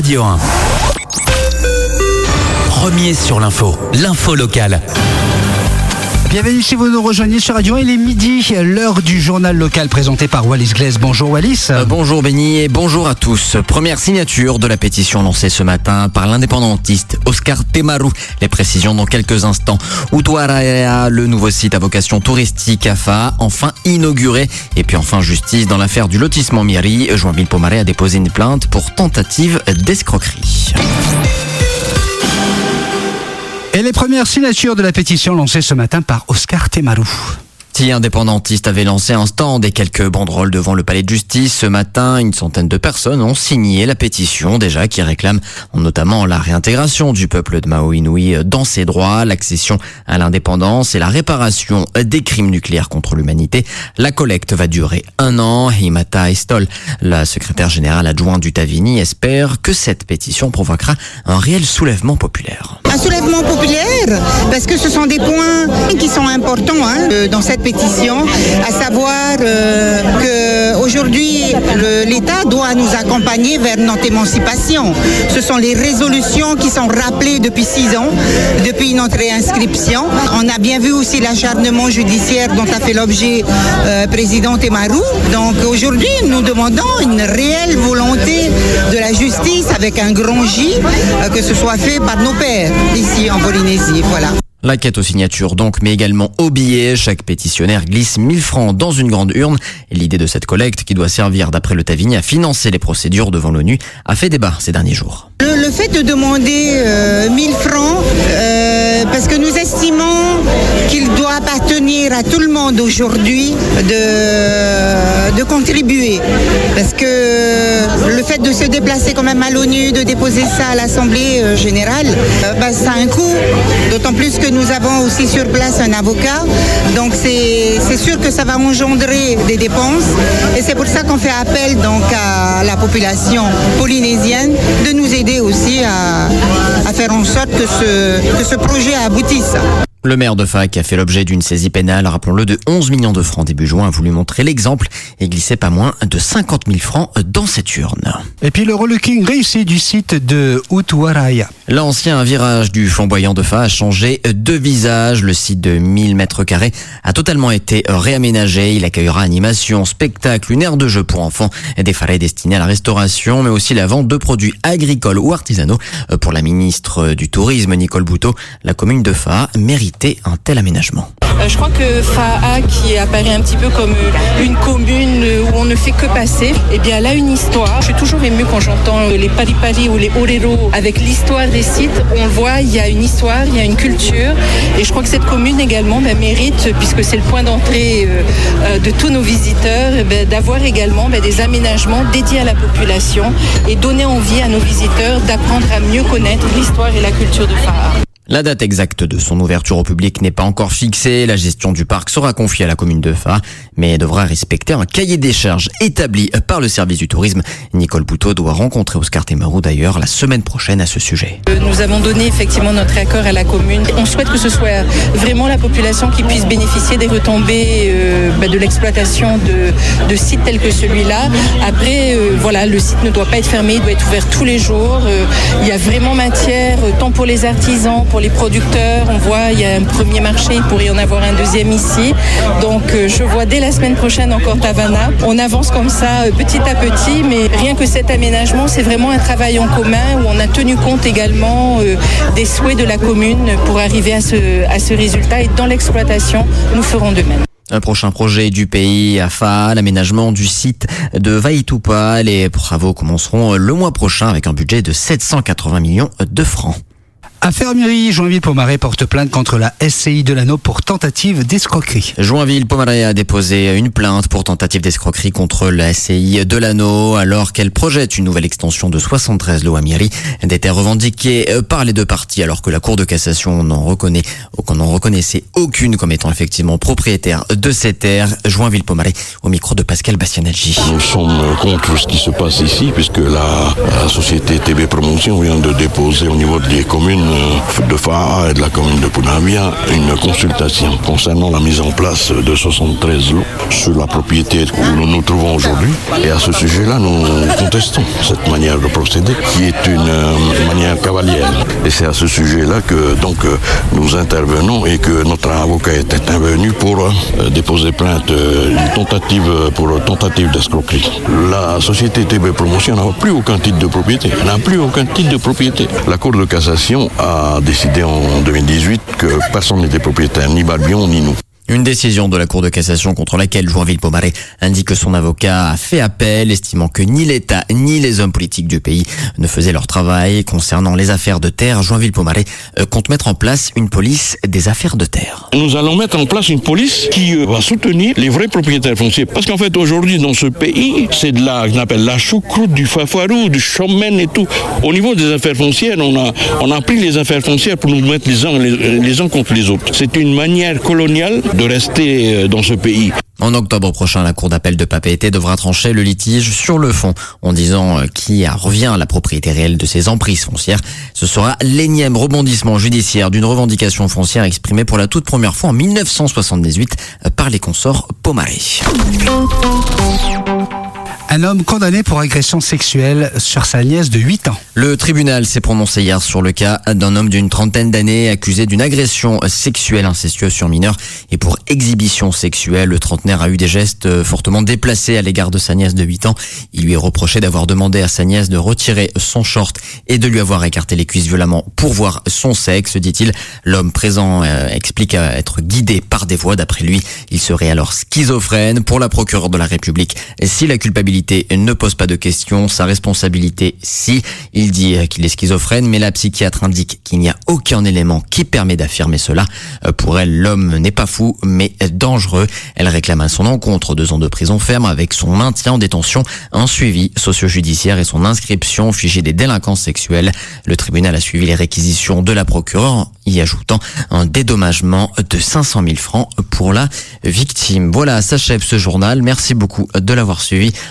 Radio 1. Premier sur l'info locale. Bienvenue si vous nous rejoignez sur Radio 1, il est midi, l'heure du journal local présenté par Wallis Glaise. Bonjour Wallis. Bonjour Benny et bonjour à tous. Première signature de la pétition lancée ce matin par l'indépendantiste Oscar Temaru. Les précisions dans quelques instants. Utuaraya, le nouveau site à vocation touristique AFA, enfin inauguré. Et puis enfin justice dans l'affaire du lotissement Mieri. Joinville Pomaré a déposé une plainte pour tentative d'escroquerie. Et les premières signatures de la pétition lancée ce matin par Oscar Temaru. Si indépendantiste avait lancé un stand et quelques banderoles devant le palais de justice, ce matin, une centaine de personnes ont signé la pétition déjà qui réclame notamment la réintégration du peuple de Mao Inui dans ses droits, l'accession à l'indépendance et la réparation des crimes nucléaires contre l'humanité. La collecte va durer 1 an. Himata Estol, la secrétaire générale adjointe du Tavini, espère que cette pétition provoquera un réel soulèvement populaire. Un soulèvement populaire, parce que ce sont des points qui sont importants dans cette pétition, à savoir qu'aujourd'hui l'État doit nous accompagner vers notre émancipation. Ce sont les résolutions qui sont rappelées depuis 6 ans, depuis notre réinscription. On a bien vu aussi l'acharnement judiciaire dont a fait l'objet président Temaru. Donc aujourd'hui, nous demandons une réelle volonté de la justice avec un grand J, que ce soit fait par nos pères ici en Polynésie. Voilà. La quête aux signatures donc, mais également aux billets. Chaque pétitionnaire glisse 1000 francs dans une grande urne. Et l'idée de cette collecte, qui doit servir d'après le Tavini à financer les procédures devant l'ONU, a fait débat ces derniers jours. Le fait de demander 1000 francs, parce que nous estimons qu'il doit appartenir à tout le monde aujourd'hui de contribuer. Parce que le fait de se déplacer quand même à l'ONU, de déposer ça à l'Assemblée générale, ça a un coût. D'autant plus que nous avons aussi sur place un avocat. Donc c'est sûr que ça va engendrer des dépenses. Et c'est pour ça qu'on fait appel donc à la population polynésienne de nous aider aussi à faire en sorte que ce projet aboutisse. Le maire de Fa, qui a fait l'objet d'une saisie pénale, rappelons-le, de 11 millions de francs début juin, a voulu montrer l'exemple et glisser pas moins de 50 000 francs dans cette urne. Et puis le relooking réussi du site de Utuaraya. L'ancien virage du flamboyant de Fa a changé de visage. Le site de 1000 mètres carrés a totalement été réaménagé. Il accueillera animation, spectacle, une aire de jeu pour enfants, des farets destinés à la restauration, mais aussi la vente de produits agricoles ou artisanaux. Pour la ministre du Tourisme, Nicole Bouteau, la commune de Fa mérite un tel aménagement. Je crois que Fa'a, qui apparaît un petit peu comme une commune où on ne fait que passer, eh bien, elle a une histoire. Je suis toujours émue quand j'entends les pari-pari ou les orero avec l'histoire des sites. On le voit, il y a une histoire, il y a une culture. Et je crois que cette commune également mérite, puisque c'est le point d'entrée de tous nos visiteurs, d'avoir également des aménagements dédiés à la population et donner envie à nos visiteurs d'apprendre à mieux connaître l'histoire et la culture de Fa'a. La date exacte de son ouverture au public n'est pas encore fixée. La gestion du parc sera confiée à la commune de Fa, mais devra respecter un cahier des charges établi par le service du tourisme. Nicole Bouteau doit rencontrer Oscar Temaru d'ailleurs la semaine prochaine à ce sujet. Nous avons donné effectivement notre accord à la commune. On souhaite que ce soit vraiment la population qui puisse bénéficier des retombées de l'exploitation de sites tels que celui-là. Après, le site ne doit pas être fermé, il doit être ouvert tous les jours. Il y a vraiment matière, tant pour les artisans, pour les producteurs. On voit, il y a un premier marché, il pourrait y en avoir un deuxième ici. Donc je vois dès la semaine prochaine encore Tavana. On avance comme ça petit à petit, mais rien que cet aménagement, c'est vraiment un travail en commun où on a tenu compte également des souhaits de la commune pour arriver à ce résultat. Et dans l'exploitation, nous ferons de même. Un prochain projet du pays à Fa, l'aménagement du site de Vaitupa. Les travaux commenceront le mois prochain avec un budget de 780 millions de francs. Affaire Mieri, Joinville Pomaré porte plainte contre la SCI de l'Anneau pour tentative d'escroquerie. Joinville Pomaré a déposé une plainte pour tentative d'escroquerie contre la SCI de l'Anneau alors qu'elle projette une nouvelle extension de 73 lots à Mieri, des terres revendiquées par les deux parties alors que la Cour de cassation n'en reconnaissait aucune comme étant effectivement propriétaire de ces terres. Joinville Pomaré au micro de Pascal Bastianaggi. Nous sommes contre ce qui se passe ici puisque la société TB Promotion vient de déposer au niveau des communes de Faha et de la commune de Punavia une consultation concernant la mise en place de 73 lots sur la propriété où nous nous trouvons aujourd'hui. Et à ce sujet-là, nous contestons cette manière de procéder qui est une manière cavalière. Et c'est à ce sujet-là que donc nous intervenons et que notre avocat est intervenu pour déposer plainte pour tentative d'escroquerie. La société TB Promotion n'a plus aucun titre de propriété. La Cour de cassation a décidé en 2018 que personne n'était propriétaire, ni Balbion ni nous. Une décision de la Cour de cassation contre laquelle Joinville Pomaré indique que son avocat a fait appel, estimant que ni l'État ni les hommes politiques du pays ne faisaient leur travail. Concernant les affaires de terre, Joinville Pomaré compte mettre en place une police des affaires de terre. Nous allons mettre en place une police qui va soutenir les vrais propriétaires fonciers. Parce qu'en fait, aujourd'hui, dans ce pays, c'est de la, qu'on appelle la choucroute, du fafarou, du chomène et tout. Au niveau des affaires foncières, on a pris les affaires foncières pour nous mettre les uns contre les autres. C'est une manière coloniale de rester dans ce pays. En octobre prochain, la Cour d'appel de Papeete devra trancher le litige sur le fond, en disant qui revient à la propriété réelle de ces emprises foncières. Ce sera l'énième rebondissement judiciaire d'une revendication foncière exprimée pour la toute première fois en 1978 par les consorts Pomaré. Un homme condamné pour agression sexuelle sur sa nièce de 8 ans. Le tribunal s'est prononcé hier sur le cas d'un homme d'une trentaine d'années accusé d'une agression sexuelle incestueuse sur mineur et pour exhibition sexuelle. Le trentenaire a eu des gestes fortement déplacés à l'égard de sa nièce de 8 ans. Il lui est reproché d'avoir demandé à sa nièce de retirer son short et de lui avoir écarté les cuisses violemment pour voir son sexe, dit-il. L'homme présent explique être guidé par des voix. D'après lui, il serait alors schizophrène. Pour la procureure de la République, si la culpabilité ne pose pas de questions, sa responsabilité, si. Il dit qu'il est schizophrène, mais la psychiatre indique qu'il n'y a aucun élément qui permet d'affirmer cela. Pour elle, l'homme n'est pas fou, mais dangereux. Elle réclame à son encontre 2 ans de prison ferme avec son maintien en détention, un suivi socio-judiciaire et son inscription au fichier des délinquants sexuels. Le tribunal a suivi les réquisitions de la procureure, y ajoutant un dédommagement de 500 000 francs pour la victime. Voilà, s'achève ce journal. Merci beaucoup de l'avoir suivi.